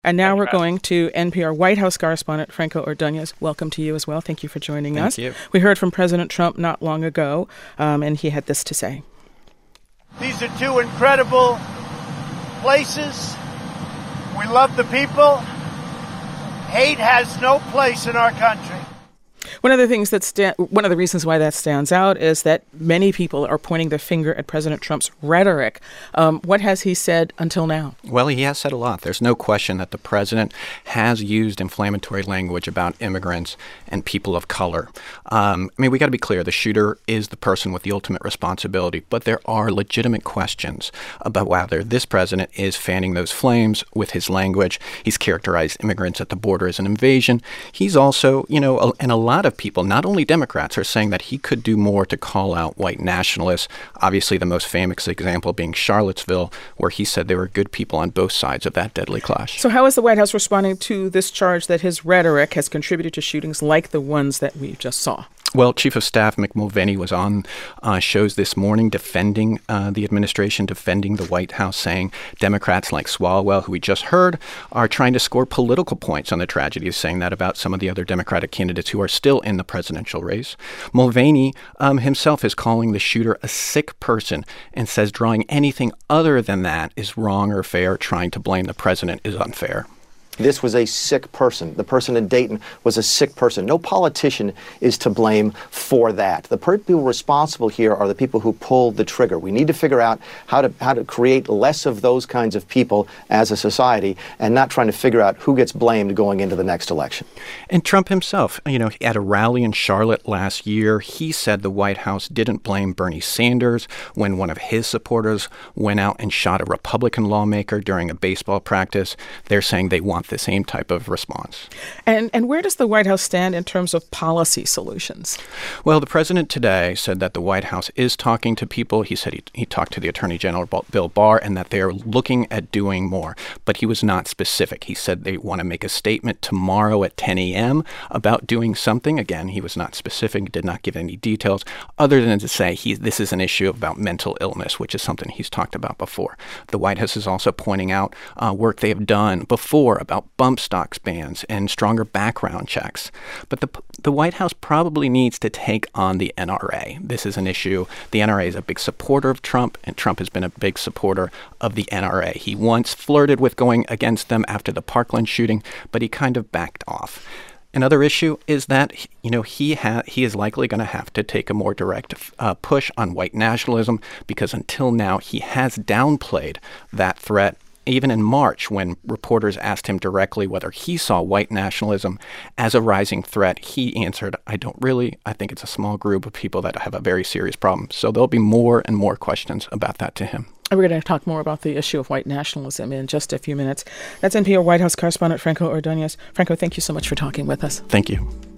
And now we're going to NPR White House correspondent Franco Ordonez. Welcome to you as well. Thank you for joining us. Thank you. We heard from President Trump not long ago, and he had this to say. These are two incredible places. We love the people. Hate has no place in our country. One of the reasons why that stands out is that many people are pointing their finger at President Trump's rhetoric. What has he said until now? Well, he has said a lot. There's no question that the president has used inflammatory language about immigrants and people of color. We got to be clear. The shooter is the person with the ultimate responsibility, but there are legitimate questions about whether this president is fanning those flames with his language. He's characterized immigrants at the border as an invasion. He's also, and a lot of people, not only Democrats, are saying that he could do more to call out white nationalists. Obviously, the most famous example being Charlottesville, where he said there were good people on both sides of that deadly clash. So how is the White House responding to this charge that his rhetoric has contributed to shootings like the ones that we just saw? Well, Chief of Staff Mick Mulvaney was on shows this morning defending the administration, defending the White House, saying Democrats like Swalwell, who we just heard, are trying to score political points on the tragedy, saying that about some of the other Democratic candidates who are still in the presidential race. Mulvaney himself is calling the shooter a sick person and says drawing anything other than that is wrong or fair. Trying to blame the president is unfair. This was a sick person. The person in Dayton was a sick person. No politician is to blame for that. The people responsible here are the people who pulled the trigger. We need to figure out how to create less of those kinds of people as a society and not trying to figure out who gets blamed going into the next election. And Trump himself, at a rally in Charlotte last year, he said the White House didn't blame Bernie Sanders when one of his supporters went out and shot a Republican lawmaker during a baseball practice. They're saying they want the same type of response. And where does the White House stand in terms of policy solutions? Well, the president today said that the White House is talking to people. He said he talked to the Attorney General, Bill Barr, and that they're looking at doing more. But he was not specific. He said they want to make a statement tomorrow at 10 a.m. about doing something. Again, he was not specific, did not give any details, other than to say this is an issue about mental illness, which is something he's talked about before. The White House is also pointing out work they have done before about bump stocks bans and stronger background checks. But the White House probably needs to take on the NRA. This is an issue. The NRA is a big supporter of Trump, and Trump has been a big supporter of the NRA. He once flirted with going against them after the Parkland shooting, but he kind of backed off. Another issue is that, he is likely going to have to take a more direct push on white nationalism, because until now he has downplayed that threat. Even in March, when reporters asked him directly whether he saw white nationalism as a rising threat, he answered, I don't really. I think it's a small group of people that have a very serious problem. So there'll be more and more questions about that to him. We're going to talk more about the issue of white nationalism in just a few minutes. That's NPR White House correspondent Franco Ordonez. Franco, thank you so much for talking with us. Thank you.